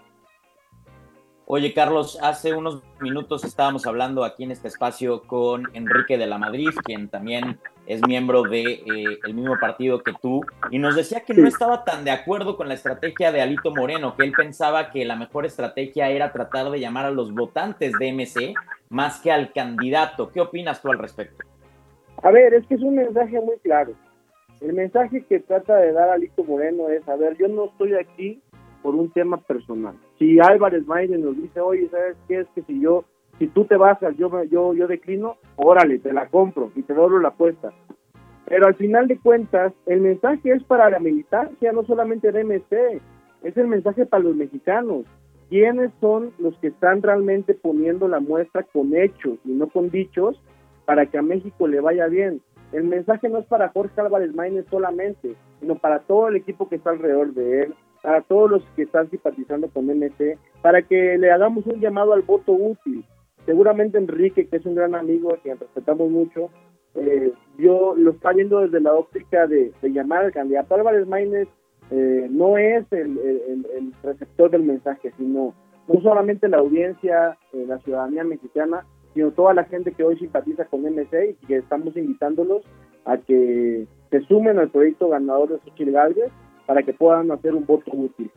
Oye, Carlos, hace unos minutos estábamos hablando aquí en este espacio con Enrique de la Madrid, quien también es miembro de eh, el mismo partido que tú, y nos decía que no estaba tan de acuerdo con la estrategia de Alito Moreno, que él pensaba que la mejor estrategia era tratar de llamar a los votantes de M C más que al candidato. ¿Qué opinas tú al respecto? A ver, es que es un mensaje muy claro. El mensaje que trata de dar Alito Moreno es, a ver, yo no estoy aquí por un tema personal. Si Álvarez Maínez nos dice, oye, ¿sabes qué? Es que si yo, si tú te vas, yo, yo, yo declino, órale, te la compro y te doblo la apuesta. Pero al final de cuentas, el mensaje es para la militancia, no solamente de M C, es el mensaje para los mexicanos. ¿Quiénes son los que están realmente poniendo la muestra con hechos y no con dichos para que a México le vaya bien? El mensaje no es para Jorge Álvarez Maínez solamente, sino para todo el equipo que está alrededor de él, para todos los que están simpatizando con M C, para que le hagamos un llamado al voto útil. Seguramente Enrique, que es un gran amigo, a quien respetamos mucho, eh, yo lo está viendo desde la óptica de, de llamar al candidato. Álvarez Maínez eh, no es el, el, el receptor del mensaje, sino no solamente la audiencia, eh, la ciudadanía mexicana, sino toda la gente que hoy simpatiza con M C y que estamos invitándolos a que se sumen al proyecto ganador de Xochitl Gálvez para que puedan hacer un voto útil.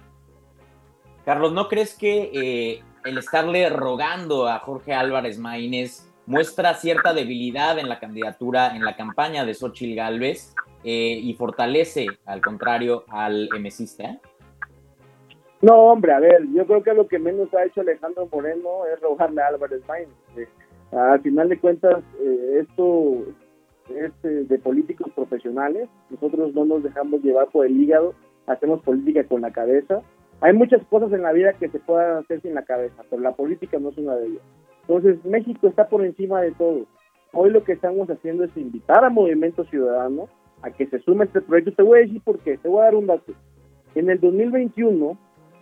Carlos, ¿no crees que eh, el estarle rogando a Jorge Álvarez Maínez muestra cierta debilidad en la candidatura, en la campaña de Xochitl Gálvez eh, y fortalece, al contrario, al emecista? No, hombre, a ver, yo creo que lo que menos ha hecho Alejandro Moreno es rogarle a Álvarez Maínez. Eh, al final de cuentas, eh, esto es eh, de políticos profesionales. Nosotros no nos dejamos llevar por el hígado, hacemos política con la cabeza. Hay muchas cosas en la vida que se puedan hacer sin la cabeza, pero la política no es una de ellas. Entonces, México está por encima de todo. Hoy lo que estamos haciendo es invitar a Movimiento Ciudadano a que se sume a este proyecto. Te voy a decir por qué, te voy a dar un dato. En el dos mil veintiuno,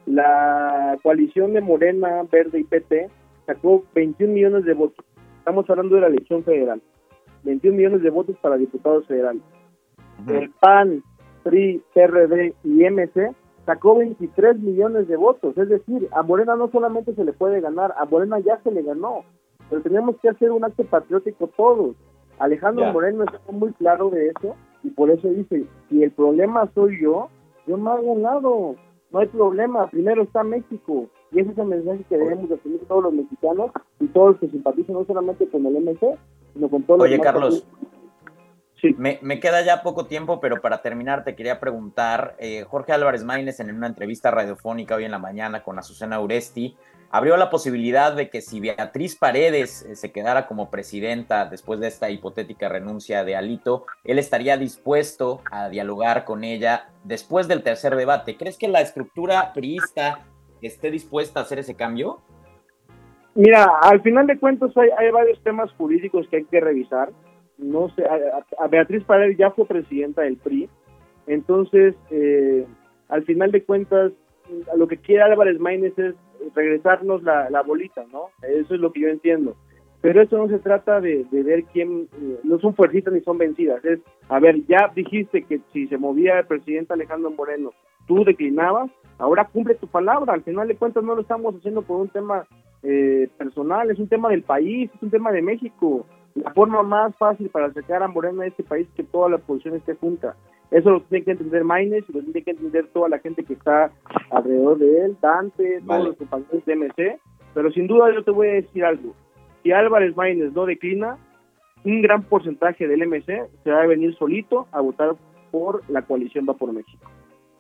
la coalición de Morena, Verde y P T sacó veintiún millones de votos. Estamos hablando de la elección federal. veintiún millones de votos para diputados federales. Uh-huh. El P A N, P R I, P R D y M C sacó veintitrés millones de votos. Es decir, a Morena no solamente se le puede ganar, a Morena ya se le ganó. Pero tenemos que hacer un acto patriótico todos. Alejandro yeah. Moreno está muy claro de eso y por eso dice, si el problema soy yo, yo me hago un lado. No hay problema, primero está México. Y ese es el mensaje que debemos de tener todos los mexicanos y todos los que simpatizan no solamente con el M C, sino con todos los Oye, demás. Carlos, sí. me, me queda ya poco tiempo, pero para terminar te quería preguntar, eh, Jorge Álvarez Maínez en una entrevista radiofónica hoy en la mañana con Azucena Uresti, abrió la posibilidad de que si Beatriz Paredes eh, se quedara como presidenta después de esta hipotética renuncia de Alito, él estaría dispuesto a dialogar con ella después del tercer debate. ¿Crees que la estructura priista esté dispuesta a hacer ese cambio? Mira, al final de cuentas hay, hay varios temas jurídicos que hay que revisar. No sé, a, a Beatriz Paredes ya fue presidenta del P R I, entonces eh, al final de cuentas lo que quiere Álvarez Maínez es regresarnos la, la bolita, ¿no? Eso es lo que yo entiendo. Pero eso no se trata de, de ver quién, eh, no son fuercitas ni son vencidas. Es, a ver, ya dijiste que si se movía el presidente Alejandro Moreno, tú declinabas, ahora cumple tu palabra. Al final de cuentas no lo estamos haciendo por un tema eh, personal, es un tema del país, es un tema de México. La forma más fácil para sacar a Moreno de este país es que toda la oposición esté junta. Eso lo tiene que entender Maínez y lo tiene que entender toda la gente que está alrededor de él, Dante, vale. Todos los compañeros de M C. Pero sin duda yo te voy a decir algo. Si Álvarez Maínez no declina, un gran porcentaje del M C se va a venir solito a votar por la coalición Va por México.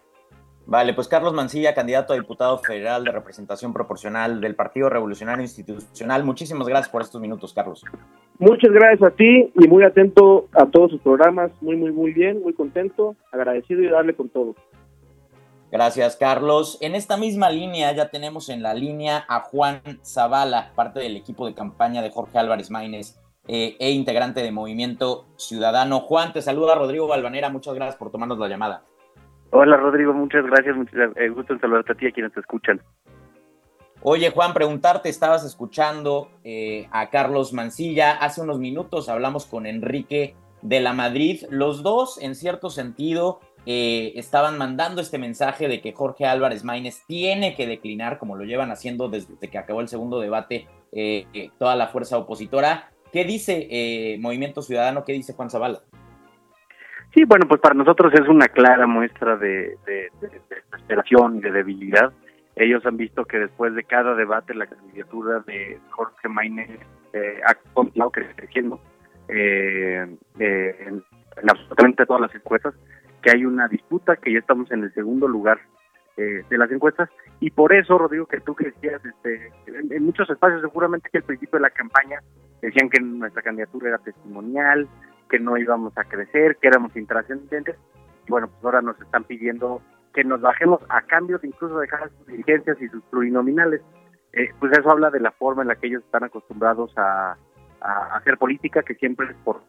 Vale, pues Carlos Mancilla, candidato a diputado federal de representación proporcional del Partido Revolucionario Institucional. Muchísimas gracias por estos minutos, Carlos. Muchas gracias a ti y muy atento a todos sus programas. Muy, muy, muy bien, muy contento, agradecido y darle con todo. Gracias, Carlos. En esta misma línea ya tenemos en la línea a Juan Zavala, parte del equipo de campaña de Jorge Álvarez Maínez eh, e integrante de Movimiento Ciudadano. Juan, te saluda Rodrigo Balvanera, muchas gracias por tomarnos la llamada. Hola, Rodrigo, muchas gracias, muchas, eh, gusto en saludarte a ti y a quienes te escuchan. Oye, Juan, preguntarte, estabas escuchando eh, a Carlos Mancilla, hace unos minutos hablamos con Enrique de la Madrid, los dos en cierto sentido eh, estaban mandando este mensaje de que Jorge Álvarez Maínez tiene que declinar, como lo llevan haciendo desde que acabó el segundo debate eh, eh, toda la fuerza opositora. ¿Qué dice eh, Movimiento Ciudadano? ¿Qué dice Juan Zavala? Sí, bueno, pues para nosotros es una clara muestra de, de, de, de desesperación y de debilidad. Ellos han visto que después de cada debate la candidatura de Jorge Maínez eh, ha continuado creciendo eh, eh, en, en absolutamente todas las encuestas, que hay una disputa, que ya estamos en el segundo lugar eh, de las encuestas, y por eso, Rodrigo, que tú que decías, este, en, en muchos espacios seguramente que al principio de la campaña decían que nuestra candidatura era testimonial, que no íbamos a crecer, que éramos intrascendentes, y bueno, pues ahora nos están pidiendo que nos bajemos a cambio de incluso dejar sus dirigencias y sus plurinominales. Eh, pues eso habla de la forma en la que ellos están acostumbrados a, a hacer política, que siempre es por...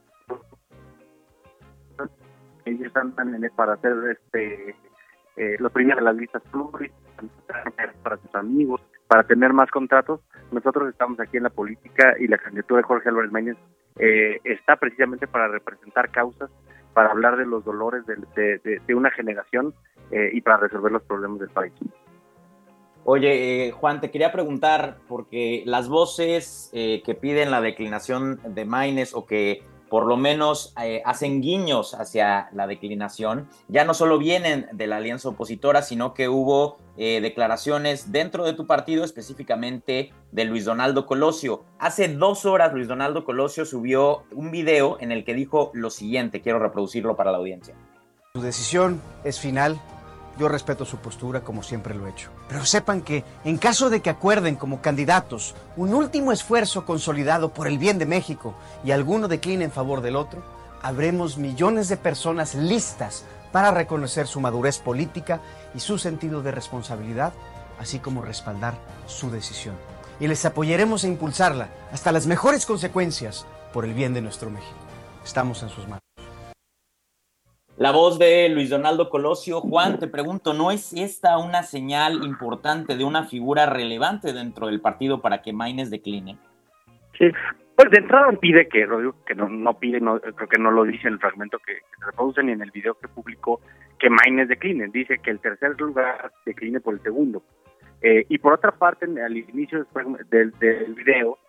Ellos andan en, para hacer este eh, los primeros de las listas pluris, para sus amigos, para tener más contratos. Nosotros estamos aquí en la política y la candidatura de Jorge Álvarez Maínez eh, está precisamente para representar causas, para hablar de los dolores de, de, de, de una generación eh, y para resolver los problemas del país. Oye, eh, Juan, te quería preguntar, porque las voces eh, que piden la declinación de Maínez o que por lo menos eh, hacen guiños hacia la declinación, ya no solo vienen de la alianza opositora, sino que hubo eh, declaraciones dentro de tu partido, específicamente de Luis Donaldo Colosio. Hace dos horas Luis Donaldo Colosio subió un video en el que dijo lo siguiente, quiero reproducirlo para la audiencia. Su decisión es final. Yo respeto su postura como siempre lo he hecho. Pero sepan que, en caso de que acuerden como candidatos un último esfuerzo consolidado por el bien de México y alguno decline en favor del otro, habremos millones de personas listas para reconocer su madurez política y su sentido de responsabilidad, así como respaldar su decisión. Y les apoyaremos a impulsarla hasta las mejores consecuencias por el bien de nuestro México. Estamos en sus manos. La voz de Luis Donaldo Colosio. Juan, te pregunto, ¿no es esta una señal importante de una figura relevante dentro del partido para que Maínez decline? Sí, pues de entrada pide que, Rodrigo, que no, no pide, no, creo que no lo dice en el fragmento que, que se reproduce ni en el video que publicó, que Maínez decline. Dice que el tercer lugar decline por el segundo. Eh, y por otra parte, al inicio del, del video,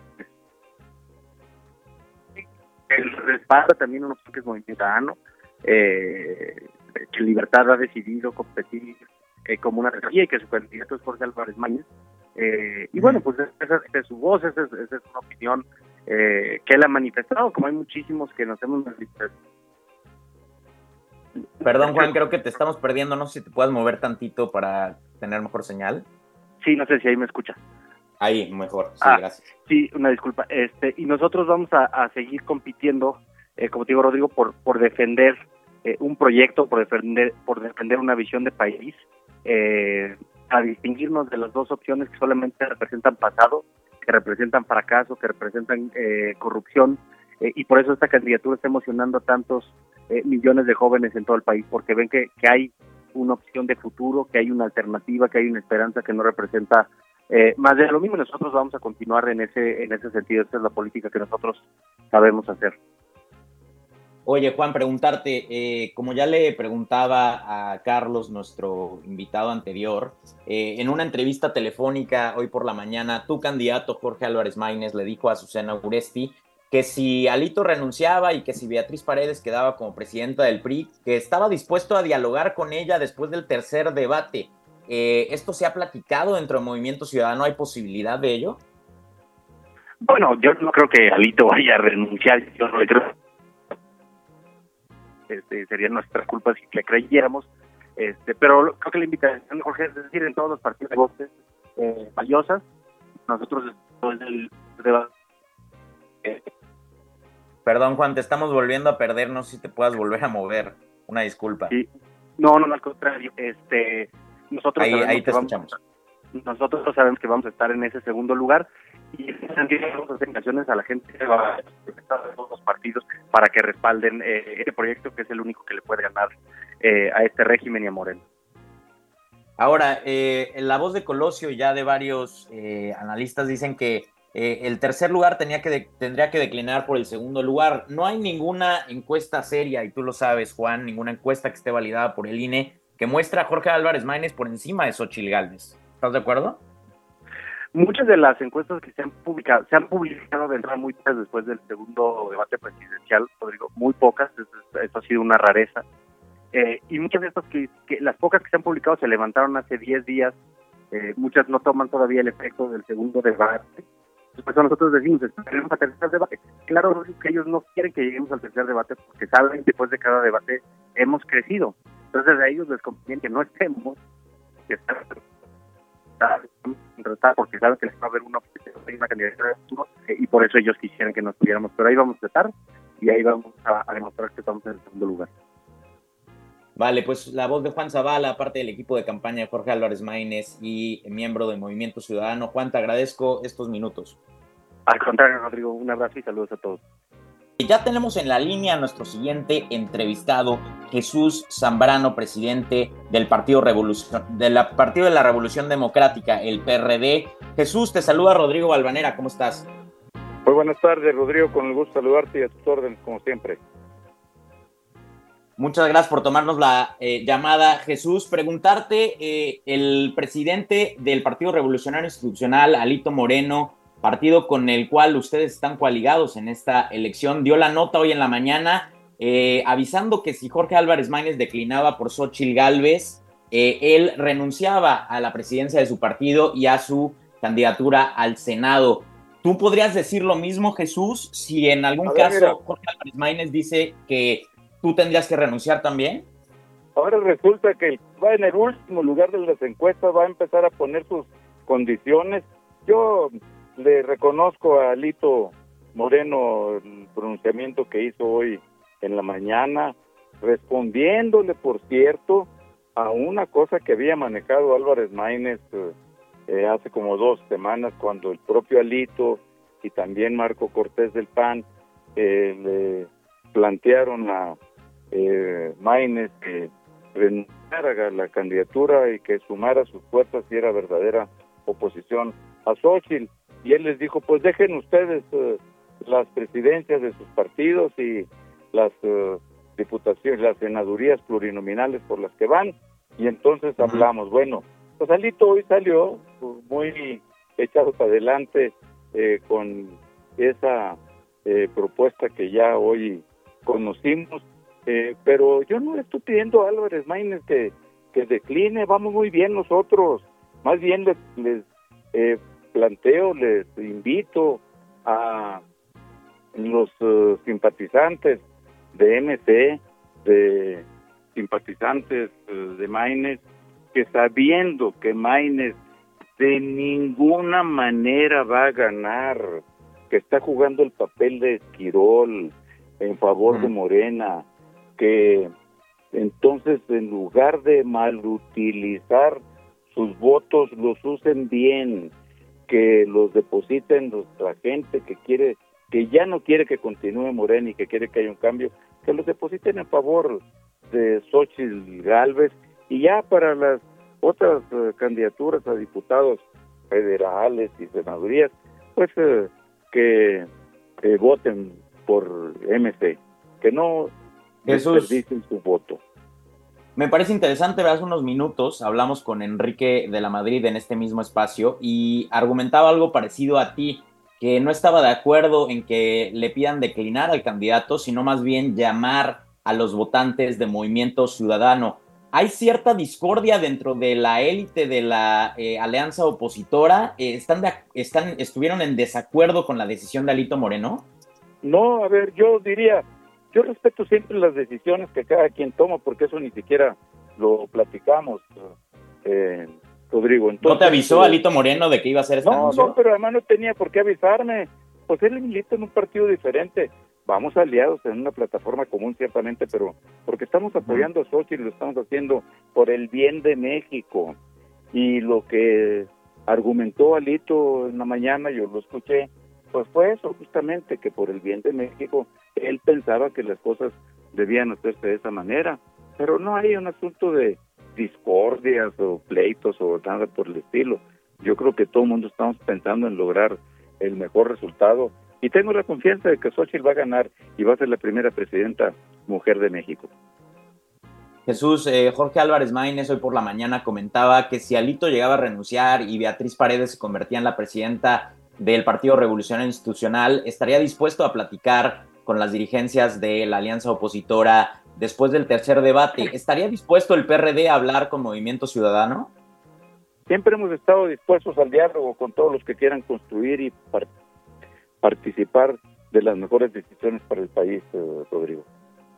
él respalda también unos que es Movimiento Ciudadano, Eh, que Libertad ha decidido competir eh, como una región y que su candidato es Jorge Álvarez Maínez. Eh, y bueno, pues esa, esa es su voz, esa es, esa es una opinión eh, que él ha manifestado, como hay muchísimos que nos hemos manifestado. Perdón, Juan, creo que te estamos perdiendo, no sé si te puedas mover tantito para tener mejor señal. Sí, no sé si ahí me escucha. Ahí, mejor, sí, ah, gracias. Sí, una disculpa. Este, y nosotros vamos a, a seguir compitiendo, eh, como te digo, Rodrigo, por, por defender Eh, un proyecto, por defender por defender una visión de país, eh, a distinguirnos de las dos opciones que solamente representan pasado, que representan fracaso, que representan eh, corrupción, eh, y por eso esta candidatura está emocionando a tantos eh, millones de jóvenes en todo el país, porque ven que, que hay una opción de futuro, que hay una alternativa, que hay una esperanza que no representa eh, más de lo mismo. Nosotros vamos a continuar en ese en ese sentido. Esa es la política que nosotros sabemos hacer. Oye, Juan, preguntarte, eh, como ya le preguntaba a Carlos, nuestro invitado anterior, eh, en una entrevista telefónica hoy por la mañana, tu candidato Jorge Álvarez Maínez le dijo a Susana Uresti que si Alito renunciaba y que si Beatriz Paredes quedaba como presidenta del P R I, que estaba dispuesto a dialogar con ella después del tercer debate. Eh, ¿Esto se ha platicado dentro del Movimiento Ciudadano? ¿Hay posibilidad de ello? Bueno, yo no creo que Alito vaya a renunciar, yo no creo. Este, sería nuestra culpa si le creyéramos, este, pero creo que la invitación de Jorge es decir, en todos los partidos de voces eh, valiosas, nosotros después del debate. Eh, Perdón, Juan, te estamos volviendo a perder, no sé si te puedas volver a mover, una disculpa. Sí, No, no, no, al contrario. Este, nosotros ahí, sabemos ahí te que vamos, escuchamos. nosotros sabemos que vamos a estar en ese segundo lugar y en ese sentido vamos a hacer invitaciones a la gente que va a estar en todos los partidos para que respalden eh, este proyecto que es el único que le puede ganar eh, a este régimen y a Moreno. Ahora, eh, en la voz de Colosio y ya de varios eh, analistas dicen que eh, el tercer lugar tenía que de, tendría que declinar por el segundo lugar. No hay ninguna encuesta seria, y tú lo sabes, Juan, ninguna encuesta que esté validada por el I N E que muestra a Jorge Álvarez Maínez por encima de Xóchitl Gálvez. ¿Estás de acuerdo? Muchas de las encuestas que se han publicado, se han publicado de entrada muy pocas después del segundo debate presidencial, Rodrigo, muy pocas, esto, esto ha sido una rareza. Eh, y muchas de estas, que, que las pocas que se han publicado se levantaron hace diez días, eh, muchas no toman todavía el efecto del segundo debate. Por eso nosotros decimos, esperemos al tercer debate. Claro que ellos no quieren que lleguemos al tercer debate porque saben que después de cada debate hemos crecido. Entonces a ellos les conviene que no estemos, que estén porque saben que les va a haber una, una candidatura de futuro eh, y por eso ellos quisieran que nos tuviéramos. Pero ahí vamos a estar y ahí vamos a, a demostrar que estamos en el segundo lugar. Vale, pues la voz de Juan Zavala, parte del equipo de campaña de Jorge Álvarez Maínez y miembro de Movimiento Ciudadano. Juan, te agradezco estos minutos. Al contrario, Rodrigo, un abrazo y saludos a todos. Ya tenemos en la línea a nuestro siguiente entrevistado, Jesús Zambrano, presidente del Partido Revolución, de la Partido de la Revolución Democrática, el P R D. Jesús, te saluda Rodrigo Balvanera, ¿cómo estás? Muy buenas tardes, Rodrigo, con el gusto de saludarte y a tus órdenes, como siempre. Muchas gracias por tomarnos la eh, llamada. Jesús, preguntarte, eh, el presidente del Partido Revolucionario Institucional, Alito Moreno, partido con el cual ustedes están coaligados en esta elección, dio la nota hoy en la mañana eh, avisando que si Jorge Álvarez Maínez declinaba por Xóchitl Gálvez, eh, él renunciaba a la presidencia de su partido y a su candidatura al Senado. ¿Tú podrías decir lo mismo, Jesús, si en algún ver, caso mira. Jorge Álvarez Maínez dice que tú tendrías que renunciar también? Ahora resulta que va en el último lugar de las encuestas, va a empezar a poner sus condiciones. Yo le reconozco a Alito Moreno el pronunciamiento que hizo hoy en la mañana, respondiéndole, por cierto, a una cosa que había manejado Álvarez Maínez eh, hace como dos semanas, cuando el propio Alito y también Marco Cortés del P A N eh, le plantearon a eh, Maínez que renunciara a la candidatura y que sumara sus fuerzas si era verdadera oposición a Xóchitl. Y él les dijo, pues dejen ustedes uh, las presidencias de sus partidos y las uh, diputaciones, las senadurías plurinominales por las que van, y entonces uh-huh. hablamos. Bueno, pues Alito hoy salió pues, muy echado para adelante eh, con esa eh, propuesta que ya hoy conocimos, eh, pero yo no le estoy pidiendo a Álvarez Maínez que, que decline, vamos muy bien nosotros, más bien les... les eh, planteo, les invito a los uh, simpatizantes de M C, de simpatizantes uh, de Maínez, que sabiendo que Maínez de ninguna manera va a ganar, que está jugando el papel de Esquirol en favor mm. de Morena, que entonces en lugar de malutilizar sus votos, los usen bien, que los depositen nuestra gente que quiere, que ya no quiere que continúe Morena y que quiere que haya un cambio, que los depositen en favor de Xóchitl Gálvez, y ya para las otras uh, candidaturas a diputados federales y senadurías, pues uh, que eh, voten por M C, que no desperdicien su voto. Me parece interesante, hace unos minutos hablamos con Enrique de la Madrid en este mismo espacio y argumentaba algo parecido a ti, que no estaba de acuerdo en que le pidan declinar al candidato, sino más bien llamar a los votantes de Movimiento Ciudadano. ¿Hay cierta discordia dentro de la élite de la eh, alianza opositora? Eh, ¿están de, están, ¿Estuvieron en desacuerdo con la decisión de Alito Moreno? No, a ver, yo diría... Yo respeto siempre las decisiones que cada quien toma, porque eso ni siquiera lo platicamos, eh, Rodrigo. Entonces, ¿no te avisó eh, Alito Moreno de que iba a hacer esta No, anuncio? no, pero además no tenía por qué avisarme. Pues él milita en un partido diferente. vamos aliados en una plataforma común ciertamente, pero porque estamos apoyando a Xochitl y lo estamos haciendo por el bien de México. Y lo que argumentó Alito en la mañana, yo lo escuché, pues fue eso justamente, que por el bien de México él pensaba que las cosas debían hacerse de esa manera, pero no hay un asunto de discordias o pleitos o nada por el estilo. Yo creo que todo el mundo estamos pensando en lograr el mejor resultado y tengo la confianza de que Xochitl va a ganar y va a ser la primera presidenta mujer de México. Jesús, eh, Jorge Álvarez Maínez hoy por la mañana comentaba que si Alito llegaba a renunciar y Beatriz Paredes se convertía en la presidenta del Partido Revolucionario Institucional, estaría dispuesto a platicar con las dirigencias de la alianza opositora después del tercer debate. ¿Estaría dispuesto el P R D a hablar con Movimiento Ciudadano? Siempre hemos estado dispuestos al diálogo con todos los que quieran construir y par- participar de las mejores decisiones para el país, eh, Rodrigo.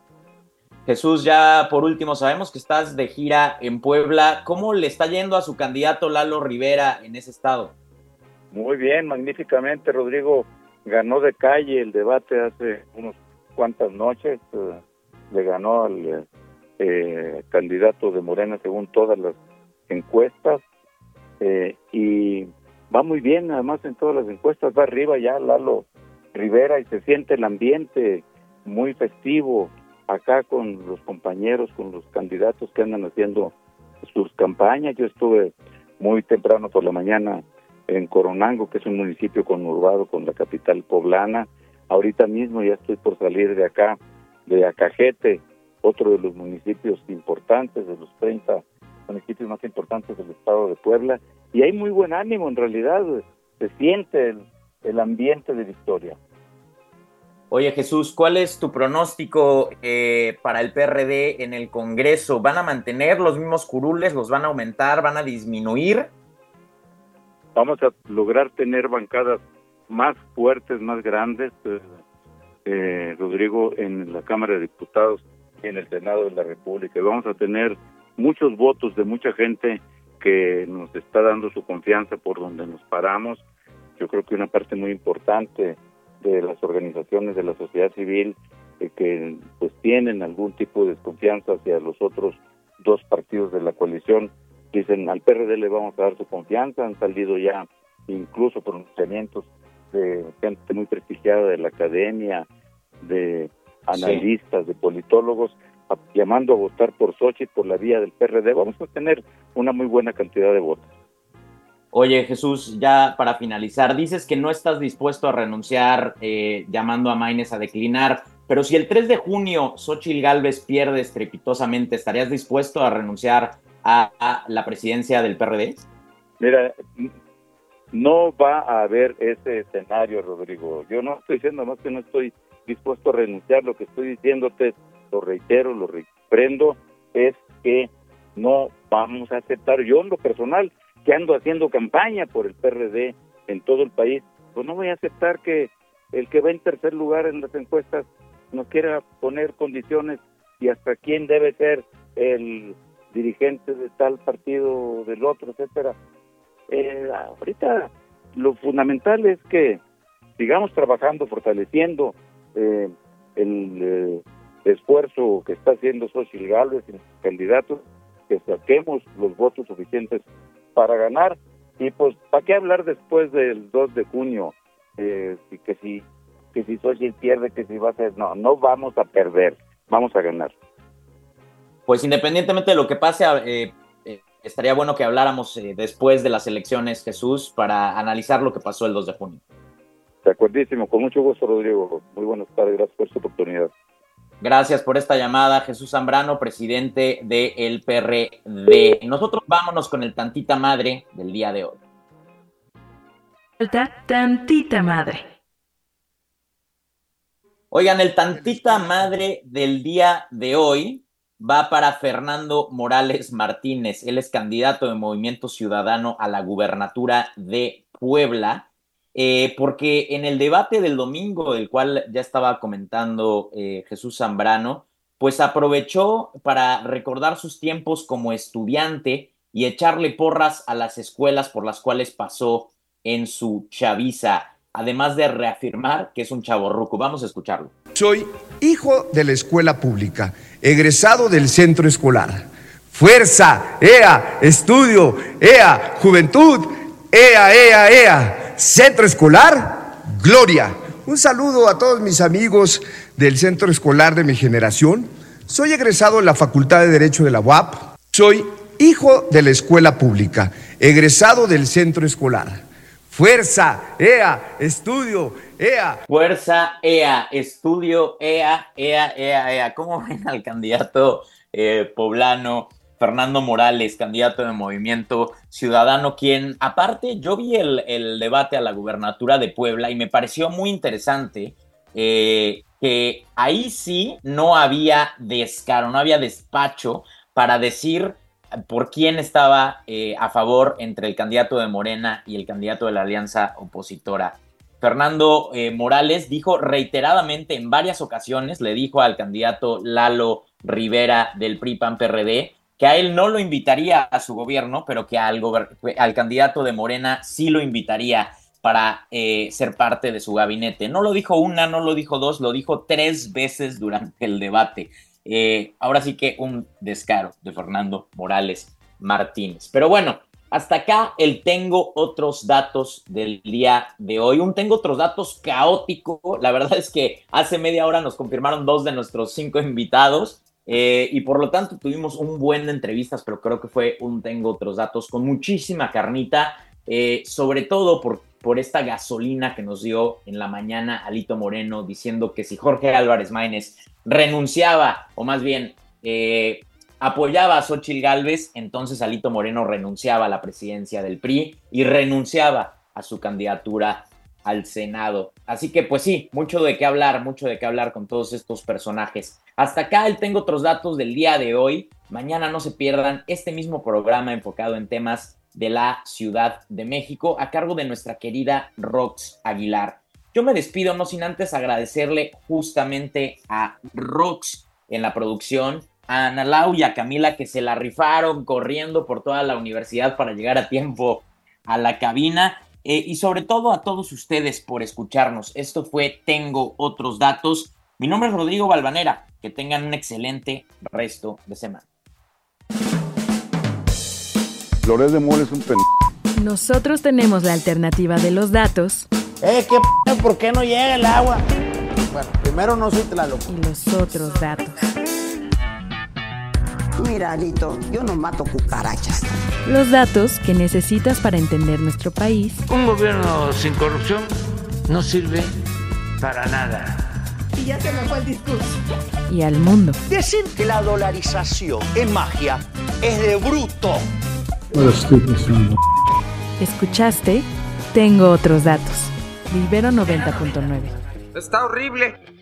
Jesús, ya por último, sabemos que estás de gira en Puebla. ¿Cómo le está yendo a su candidato Lalo Rivera en ese estado? Muy bien, magníficamente. Rodrigo ganó de calle el debate hace unas cuantas noches. Eh, le ganó al eh, candidato de Morena según todas las encuestas. Eh, y va muy bien, además en todas las encuestas va arriba ya Lalo Rivera y se siente el ambiente muy festivo acá con los compañeros, con los candidatos que andan haciendo sus campañas. Yo estuve muy temprano por la mañana en Coronango, que es un municipio conurbado con la capital poblana. Ahorita mismo ya estoy por salir de acá, de Acajete, otro de los municipios importantes, de los treinta municipios más importantes del estado de Puebla, y hay muy buen ánimo en realidad, se siente el, el ambiente de victoria. Oye, Jesús, ¿cuál es tu pronóstico eh, para el P R D en el Congreso? ¿Van a mantener los mismos curules? ¿Los van a aumentar? ¿Van a disminuir? Vamos a lograr tener bancadas más fuertes, más grandes, eh, eh, Rodrigo, en la Cámara de Diputados y en el Senado de la República. Y vamos a tener muchos votos de mucha gente que nos está dando su confianza por donde nos paramos. Yo creo que una parte muy importante de las organizaciones de la sociedad civil eh, que pues tienen algún tipo de desconfianza hacia los otros dos partidos de la coalición, dicen al P R D le vamos a dar su confianza. Han salido ya incluso pronunciamientos de gente muy prestigiada de la academia, de analistas, sí, de politólogos, a, llamando a votar por Xochitl por la vía del P R D. Vamos a tener una muy buena cantidad de votos. Oye, Jesús, ya para finalizar, dices que no estás dispuesto a renunciar, eh, llamando a Maínez a declinar, pero si el tres de junio Xochitl Gálvez pierde estrepitosamente, ¿estarías dispuesto a renunciar a, a la presidencia del P R D? Mira, no va a haber ese escenario, Rodrigo. Yo no estoy diciendo más que no estoy dispuesto a renunciar. Lo que estoy diciéndote, lo reitero, lo reprendo, es que no vamos a aceptar. Yo en lo personal, que ando haciendo campaña por el P R D en todo el país, pues no voy a aceptar que el que va en tercer lugar en las encuestas nos quiera poner condiciones y hasta quién debe ser el dirigente de tal partido, del otro, etcétera. Eh, ahorita lo fundamental es que sigamos trabajando, fortaleciendo eh, el eh, esfuerzo que está haciendo Xochitl Gálvez y los candidatos, que saquemos los votos suficientes para ganar. Y pues, ¿para qué hablar después del dos de junio? Eh, que si que si Xochitl pierde, que si va a ser... No, no vamos a perder, vamos a ganar. Pues independientemente de lo que pase, eh, eh, estaría bueno que habláramos eh, después de las elecciones, Jesús, para analizar lo que pasó el dos de junio. De acuerdísimo, con mucho gusto, Rodrigo. Muy buenas tardes, gracias por su oportunidad. Gracias por esta llamada, Jesús Zambrano, presidente del P R D. Nosotros vámonos con el tantita madre del día de hoy. Tantita madre. Oigan, el tantita madre del día de hoy va para Fernando Morales Martínez. Él es candidato de Movimiento Ciudadano a la gubernatura de Puebla, eh, porque en el debate del domingo, del cual ya estaba comentando eh, Jesús Zambrano, pues aprovechó para recordar sus tiempos como estudiante y echarle porras a las escuelas por las cuales pasó en su chaviza. además de reafirmar que es un chavorruco. Vamos a escucharlo. Soy hijo de la escuela pública, egresado del centro escolar. Fuerza, ea, estudio, ea, juventud, ea, ea, ea, centro escolar, gloria. Un saludo a todos mis amigos del centro escolar de mi generación. Soy egresado de la Facultad de Derecho de la U A P. Soy hijo de la escuela pública, egresado del centro escolar. Fuerza, ea, estudio, ea. Fuerza, ea, estudio, ea, ea, ea, ea. ¿Cómo ven al candidato eh, poblano Fernando Morales, candidato de Movimiento Ciudadano, quien, aparte, yo vi el, el debate a la gubernatura de Puebla y me pareció muy interesante eh, que ahí sí no había descaro, no había despacho para decir por quién estaba eh, a favor entre el candidato de Morena y el candidato de la alianza opositora. Fernando eh, Morales dijo reiteradamente en varias ocasiones, le dijo al candidato Lalo Rivera del P R I P A N P R D que a él no lo invitaría a su gobierno, pero que al, gober- al candidato de Morena sí lo invitaría para eh, ser parte de su gabinete. No lo dijo una, no lo dijo dos, lo dijo tres veces durante el debate. Eh, ahora sí que un descaro de Fernando Morales Martínez. Pero bueno, hasta acá el tengo otros datos del día de hoy. Un tengo otros datos caótico. La verdad es que hace media hora nos confirmaron dos de nuestros cinco invitados eh, y por lo tanto tuvimos un buen de entrevistas, pero creo que fue un tengo otros datos con muchísima carnita, eh, sobre todo por, por esta gasolina que nos dio en la mañana Alito Moreno diciendo que si Jorge Álvarez Maínez renunciaba, o más bien eh, apoyaba a Xóchitl Gálvez, entonces Alito Moreno renunciaba a la presidencia del P R I y renunciaba a su candidatura al Senado. Así que pues sí, mucho de qué hablar, mucho de qué hablar con todos estos personajes. Hasta acá el tengo otros datos del día de hoy. Mañana no se pierdan este mismo programa enfocado en temas de la Ciudad de México a cargo de nuestra querida Rox Aguilar. Yo me despido no sin antes agradecerle justamente a Rox en la producción, a Ana Lau y a Camila que se la rifaron corriendo por toda la universidad para llegar a tiempo a la cabina eh, y sobre todo a todos ustedes por escucharnos. Esto fue Tengo Otros Datos. Mi nombre es Rodrigo Balvanera. Que tengan un excelente resto de semana. Loret de Mola es un pen... Nosotros tenemos la alternativa de los datos. Eh, ¿qué p***? ¿Por qué no llega el agua? Bueno, primero no soy Tlaloc. Y los otros datos. Mira, Alito, yo no mato cucarachas. Los datos que necesitas para entender nuestro país. Un gobierno sin corrupción no sirve para nada. Y ya se me fue el discurso. Y al mundo. Decir que la dolarización es magia es de bruto. What a stupid son. ¿Escuchaste? Tengo otros datos. De Ibero noventa punto nueve. Está horrible.